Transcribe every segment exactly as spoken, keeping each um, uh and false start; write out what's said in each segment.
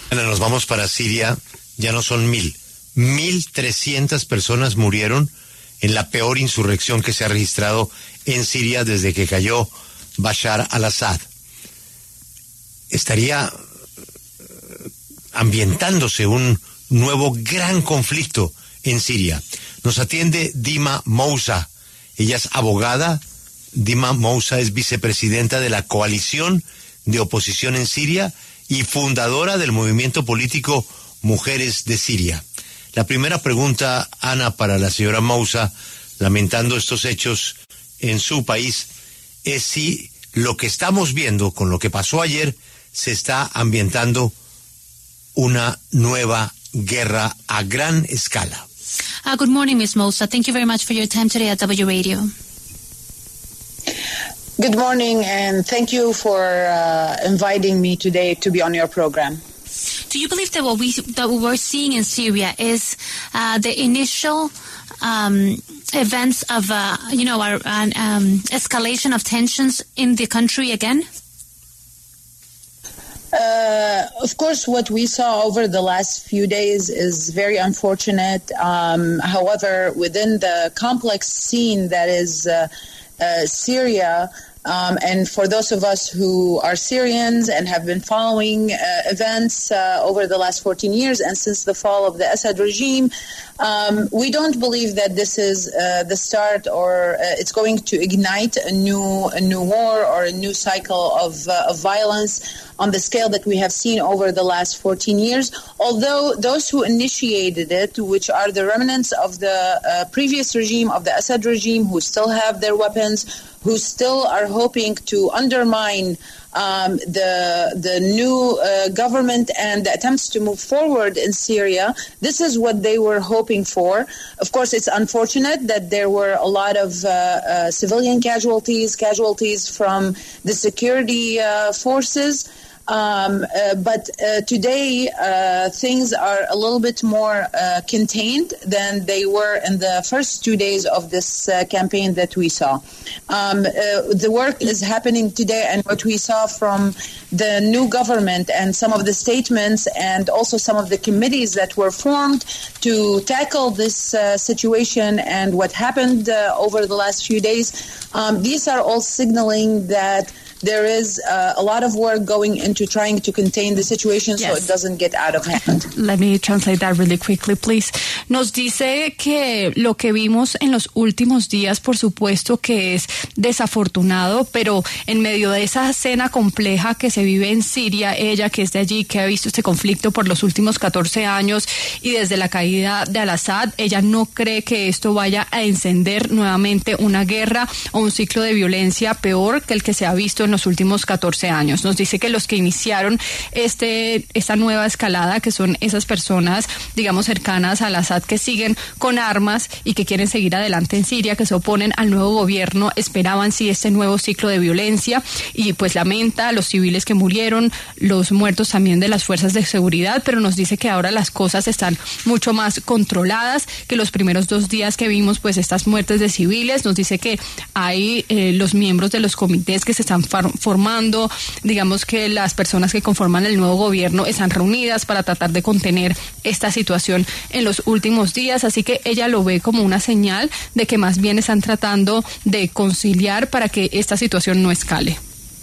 Bueno, nos vamos para Siria, ya no son mil. Mil trescientas personas murieron en la peor insurrección que se ha registrado en Siria desde que cayó Bashar al-Assad. Estaría ambientándose un nuevo gran conflicto en Siria. Nos atiende Dima Moussa. Ella es abogada. Dima Moussa es vicepresidenta de la coalición de oposición en Siria y fundadora del movimiento político Mujeres de Siria. La primera pregunta, Ana, para la señora Moussa, lamentando estos hechos en su país, es si lo que estamos viendo con lo que pasó ayer se está ambientando una nueva guerra a gran escala. Uh, good morning, Miz Moussa. Thank you very much for your time today at W Radio. Good morning, and thank you for uh, inviting me today to be on your program. Do you believe that what we that what we're seeing in Syria is uh, the initial um, events of, uh, you know, our an um, escalation of tensions in the country again? Uh, of course, what we saw over the last few days is very unfortunate. Um, however, within the complex scene that is uh, uh, Syria, Um, and for those of us who are Syrians and have been following uh, events uh, over the last fourteen years and since the fall of the Assad regime, um, we don't believe that this is uh, the start or uh, it's going to ignite a new a new war or a new cycle of, uh, of violence on the scale that we have seen over the last fourteen years. Although those who initiated it, which are the remnants of the uh, previous regime, of the Assad regime, who still have their weapons, who still are hoping to undermine um, the the new uh, government and the attempts to move forward in Syria. This is what they were hoping for. Of course, it's unfortunate that there were a lot of uh, uh, civilian casualties, casualties from the security uh, forces. Um, uh, but uh, today uh, things are a little bit more uh, contained than they were in the first two days of this uh, campaign that we saw. Um, uh, the work is happening today, and what we saw from the new government and some of the statements and also some of the committees that were formed to tackle this uh, situation and what happened uh, over the last few days, um, these are all signaling that there is uh, a lot of work going into trying to contain the situation yes. so it doesn't get out of hand. Let me translate that really quickly, please. Nos dice que lo que vimos en los últimos días, por supuesto que es desafortunado, pero en medio de esa escena compleja que se vive en Siria, ella que es de allí, que ha visto este conflicto por los últimos catorce años y desde la caída de al-Assad, ella no cree que esto vaya a encender nuevamente una guerra o un ciclo de violencia peor que el que se ha visto en los últimos catorce años. Nos dice que los que iniciaron este esta nueva escalada, que son esas personas, digamos, cercanas al Assad, que siguen con armas y que quieren seguir adelante en Siria, que se oponen al nuevo gobierno, esperaban sí este nuevo ciclo de violencia y pues lamenta a los civiles que murieron, los muertos también de las fuerzas de seguridad, pero nos dice que ahora las cosas están mucho más controladas que los primeros dos días que vimos pues estas muertes de civiles. Nos dice que hay eh, los miembros de los comités que se están formando, digamos que las personas que conforman el nuevo gobierno están reunidas para tratar de contener esta situación en los últimos días, así que ella lo ve como una señal de que más bien están tratando de conciliar para que esta situación no escale.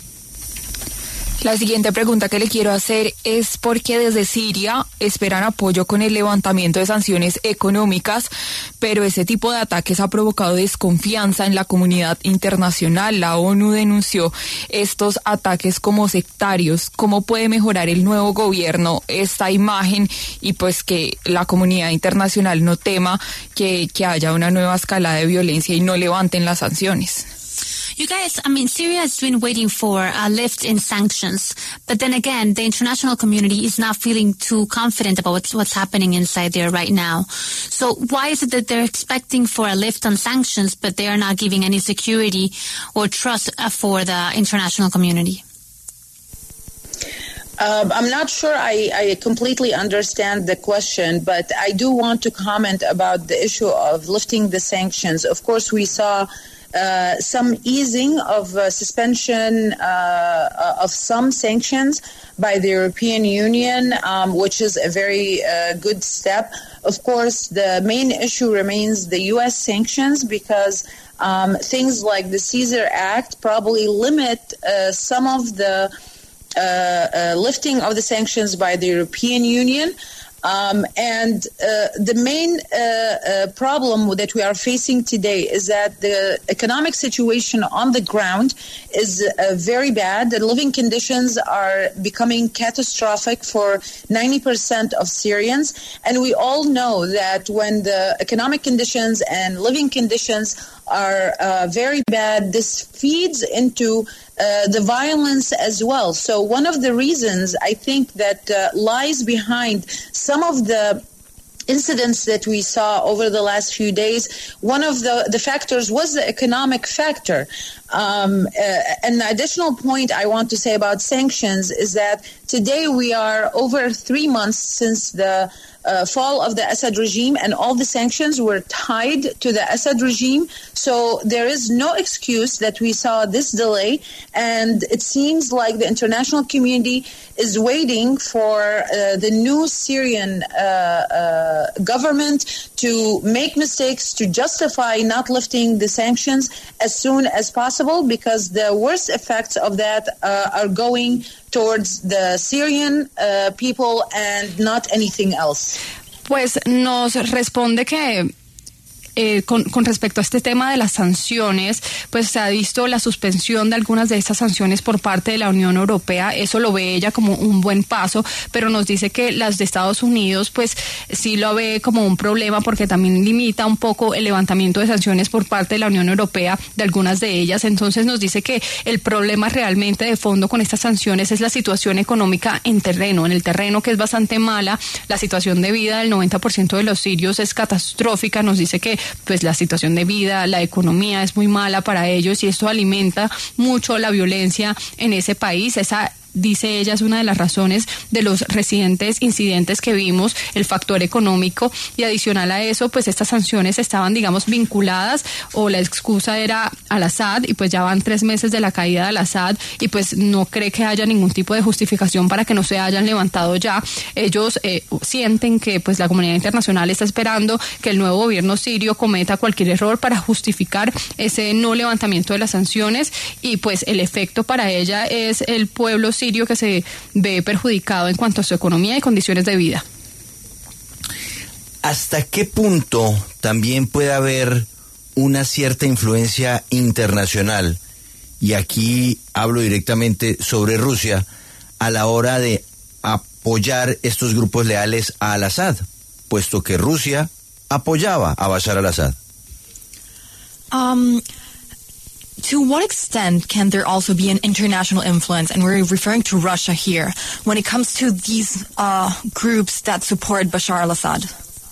La siguiente pregunta que le quiero hacer es por qué desde Siria esperan apoyo con el levantamiento de sanciones económicas, pero ese tipo de ataques ha provocado desconfianza en la comunidad internacional. La ONU denunció estos ataques como sectarios. ¿Cómo puede mejorar el nuevo gobierno esta imagen y pues que la comunidad internacional no tema que, que haya una nueva escalada de violencia y no levanten las sanciones? You guys, I mean, Syria has been waiting for a lift in sanctions, but then again, the international community is not feeling too confident about what's, what's happening inside there right now. So why is it that they're expecting for a lift on sanctions, but they are not giving any security or trust for the international community? Um, I'm not sure I, I completely understand the question, but I do want to comment about the issue of lifting the sanctions. Of course, we saw uh, some easing of uh, suspension uh, of some sanctions by the European Union, um, which is a very uh, good step. Of course, the main issue remains the U S sanctions because um, things like the Caesar Act probably limit uh, some of the uh, uh, lifting of the sanctions by the European Union. Um, and uh, the main uh, uh, problem that we are facing today is that the economic situation on the ground is uh, very bad. The living conditions are becoming catastrophic for ninety percent of Syrians. And we all know that when the economic conditions and living conditions are uh, very bad, this feeds into uh, the violence as well. So one of the reasons I think that uh, lies behind some of the incidents that we saw over the last few days, one of the, the factors was the economic factor. Um, uh, an additional point I want to say about sanctions is that today we are over three months since the uh, fall of the Assad regime, and all the sanctions were tied to the Assad regime. So there is no excuse that we saw this delay, and it seems like the international community is waiting for uh, the new Syrian uh, uh, government to make mistakes, to justify not lifting the sanctions as soon as possible, because the worst effects of that uh, are going towards the Syrian uh, people and not anything else. Pues nos responde que Eh, con, con respecto a este tema de las sanciones, pues se ha visto la suspensión de algunas de estas sanciones por parte de la Unión Europea. Eso lo ve ella como un buen paso, pero nos dice que las de Estados Unidos pues sí lo ve como un problema porque también limita un poco el levantamiento de sanciones por parte de la Unión Europea de algunas de ellas. Entonces nos dice que el problema realmente de fondo con estas sanciones es la situación económica en terreno, en el terreno, que es bastante mala. La situación de vida del noventa por ciento de los sirios es catastrófica. Nos dice que pues la situación de vida, la economía es muy mala para ellos y esto alimenta mucho la violencia en ese país. Esa, dice ella, es una de las razones de los recientes incidentes que vimos, el factor económico, y adicional a eso, pues estas sanciones estaban, digamos, vinculadas, o la excusa era al-Assad, y pues ya van tres meses de la caída del Assad, y pues no cree que haya ningún tipo de justificación para que no se hayan levantado ya. Ellos eh, sienten que pues la comunidad internacional está esperando que el nuevo gobierno sirio cometa cualquier error para justificar ese no levantamiento de las sanciones, y pues el efecto para ella es el pueblo sirio sirio que se ve perjudicado en cuanto a su economía y condiciones de vida. ¿Hasta qué punto también puede haber una cierta influencia internacional, y aquí hablo directamente sobre Rusia, a la hora de apoyar estos grupos leales a al-Assad, puesto que Rusia apoyaba a Bashar al-Assad? Um... To what extent can there also be an international influence, and we're referring to Russia here, when it comes to these uh, groups that support Bashar al-Assad?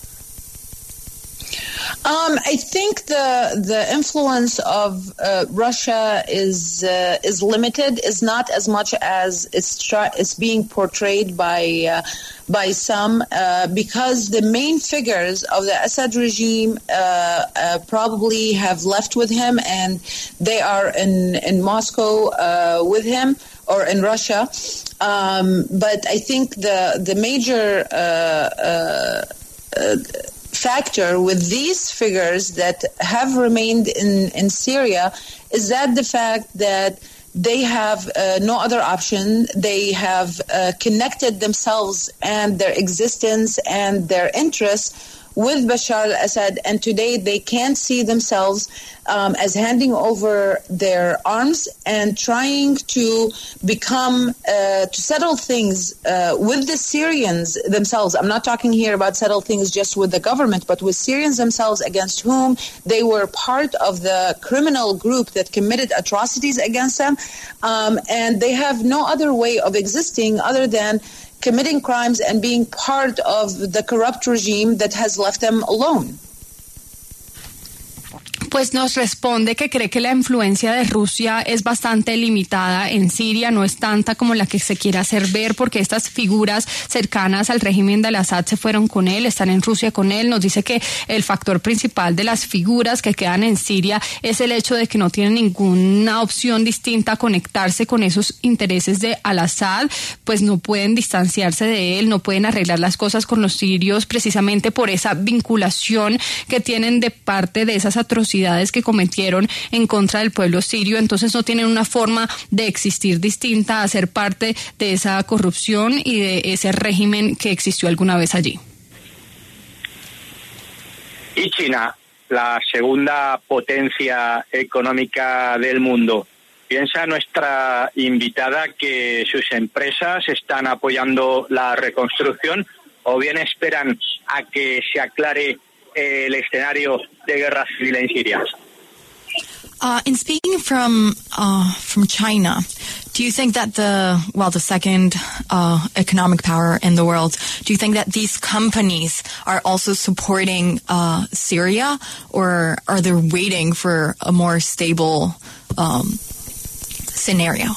Um, I think the the influence of uh, Russia is uh, is limited, is not as much as it's try, it's being portrayed by uh, by some, uh, because the main figures of the Assad regime uh, uh, probably have left with him, and they are in in Moscow uh, with him, or in Russia. Um, but I think the the major uh, uh, uh, factor with these figures that have remained in, in Syria is that the fact that they have uh, no other option. They have uh, connected themselves and their existence and their interests with Bashar al-Assad, and today they can't see themselves um, as handing over their arms and trying to become, uh, to settle things uh, with the Syrians themselves. I'm not talking here about settle things just with the government, but with Syrians themselves, against whom they were part of the criminal group that committed atrocities against them. Um, and they have no other way of existing other than committing crimes and being part of the corrupt regime that has left them alone. Pues nos responde que cree que la influencia de Rusia es bastante limitada en Siria, no es tanta como la que se quiere hacer ver, porque estas figuras cercanas al régimen de al-Assad se fueron con él, están en Rusia con él. Nos dice que el factor principal de las figuras que quedan en Siria es el hecho de que no tienen ninguna opción distinta a conectarse con esos intereses de al-Assad, pues no pueden distanciarse de él, no pueden arreglar las cosas con los sirios precisamente por esa vinculación que tienen de parte de esas atrocidades que cometieron en contra del pueblo sirio. Entonces no tienen una forma de existir distinta a ser parte de esa corrupción y de ese régimen que existió alguna vez allí. Y China, la segunda potencia económica del mundo. ¿Piensa nuestra invitada que sus empresas están apoyando la reconstrucción o bien esperan a que se aclare el escenario de guerra civil en Siria? Uh, in speaking from uh, from China, do you think that the well the second uh, economic power in the world, do you think that these companies are also supporting uh, Syria, or are they waiting for a more stable um, scenario?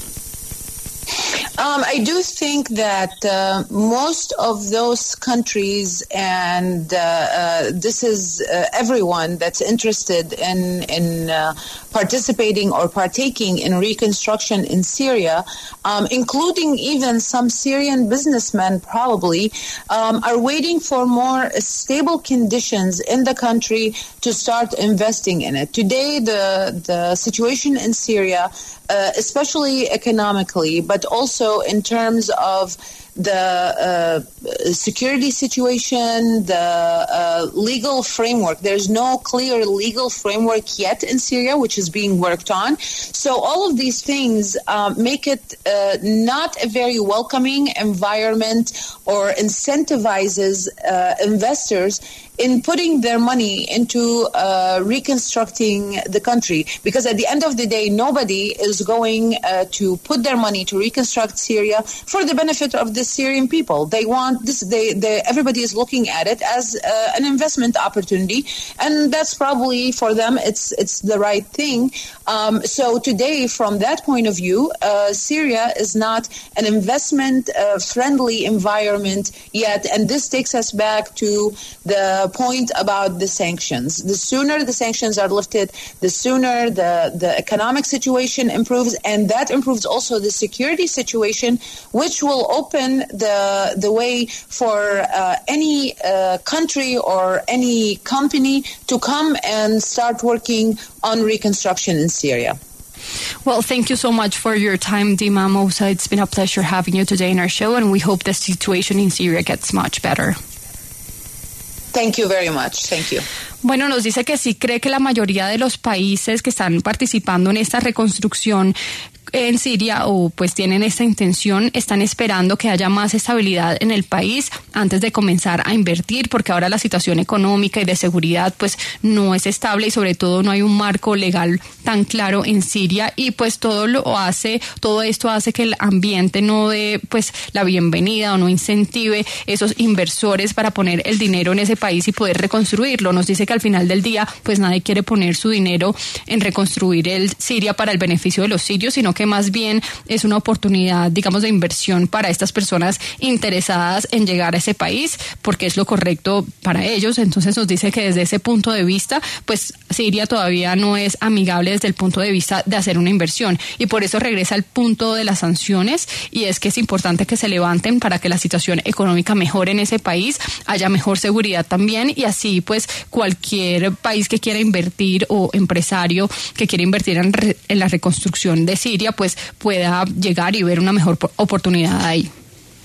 Um, I do think that uh, most of those countries, and uh, uh, this is uh, everyone that's interested in in uh, participating or partaking in reconstruction in Syria, um, including even some Syrian businessmen probably, um, are waiting for more stable conditions in the country to start investing in it. Today, the the situation in Syria, uh, especially economically, but also in terms of the uh, security situation, the uh, legal framework. There's no clear legal framework yet in Syria, which is being worked on. So all of these things uh, make it uh, not a very welcoming environment or incentivizes uh, investors in putting their money into uh, reconstructing the country. Because at the end of the day, nobody is going uh, to put their money to reconstruct Syria for the benefit of the Syrian people. They want this, they, they, everybody is looking at it as uh, an investment opportunity, and that's probably for them, it's, it's the right thing. Um, so today, from that point of view, uh, Syria is not an investment uh, friendly environment yet, and this takes us back to the point about the sanctions. The sooner the sanctions are lifted, the sooner the, the economic situation improves, and that improves also the security situation, which will open the the way for uh, any uh, country or any company to come and start working on reconstruction in Syria. Well, thank you so much for your time, Dima Moussa. It's been a pleasure having you today in our show, and we hope the situation in Syria gets much better. Thank you very much. Thank you. Bueno, nos dice que sí cree que la mayoría de los países que están participando en esta reconstrucción en Siria, o pues tienen esta intención, están esperando que haya más estabilidad en el país antes de comenzar a invertir, porque ahora la situación económica y de seguridad pues no es estable, y sobre todo no hay un marco legal tan claro en Siria, y pues todo lo hace, todo esto hace que el ambiente no dé pues la bienvenida o no incentive esos inversores para poner el dinero en ese país y poder reconstruirlo. Nos dice que al final del día pues nadie quiere poner su dinero en reconstruir el Siria para el beneficio de los sirios, sino que más bien es una oportunidad, digamos, de inversión para estas personas interesadas en llegar a ese país, porque es lo correcto para ellos. Entonces nos dice que desde ese punto de vista, pues Siria todavía no es amigable desde el punto de vista de hacer una inversión, y por eso regresa al punto de las sanciones, y es que es importante que se levanten para que la situación económica mejore en ese país, haya mejor seguridad también, y así pues cualquier país que quiera invertir o empresario que quiera invertir en, re, en la reconstrucción de Siria pues pueda llegar y ver una mejor oportunidad ahí.